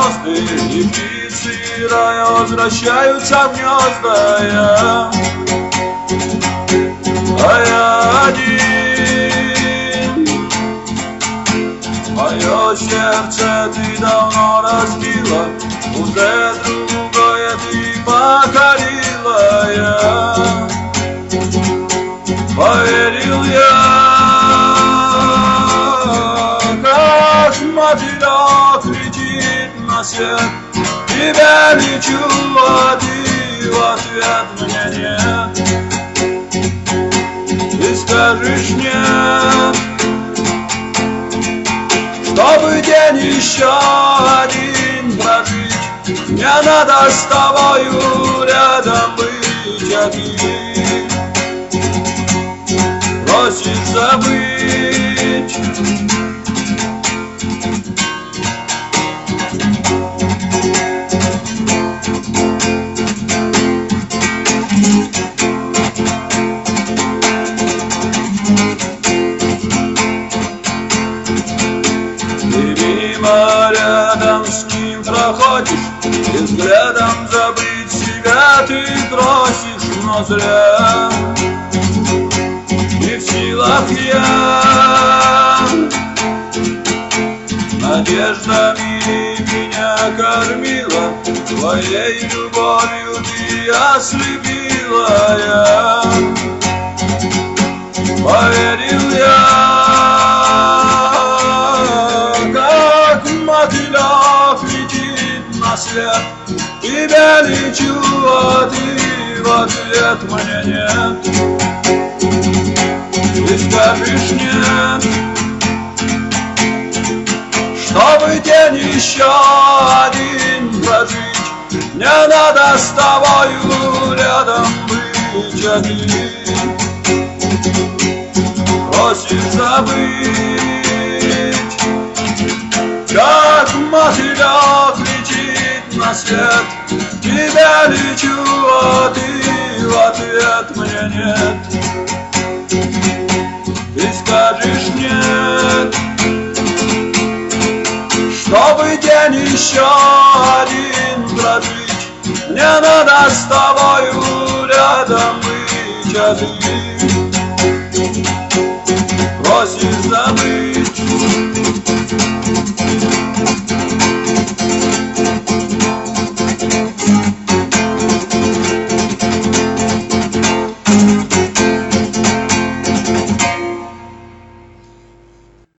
звезды и птицы рая возвращаются в гнезда, а я один. Мое сердце ты давно разбила, уже другое ты покорила, я поверил как мотылек летит на свет. Тебя лечу, а ты в ответ мне нет. Ты скажешь нет, чтобы день еще один прожить, мне надо с тобою рядом быть, а ты просишь забыть. Рядом с ним проходишь, и взглядом забыть себя ты просишь, но зря. Не в силах я надеждами меня кормила, твоей любовью ты ослепила, я поверил мотылек летит на свет. Тебя лечу, а ты в ответ мне нет. Ты скажешь нет, чтобы день еще один прожить, мне надо с тобою рядом быть, а ты просишь забыть. Как мотылек летит на свет, тебя лечу, а ты в ответ мне нет. Ты скажешь нет, чтобы день еще один прожить, мне надо с тобою рядом быть, а ты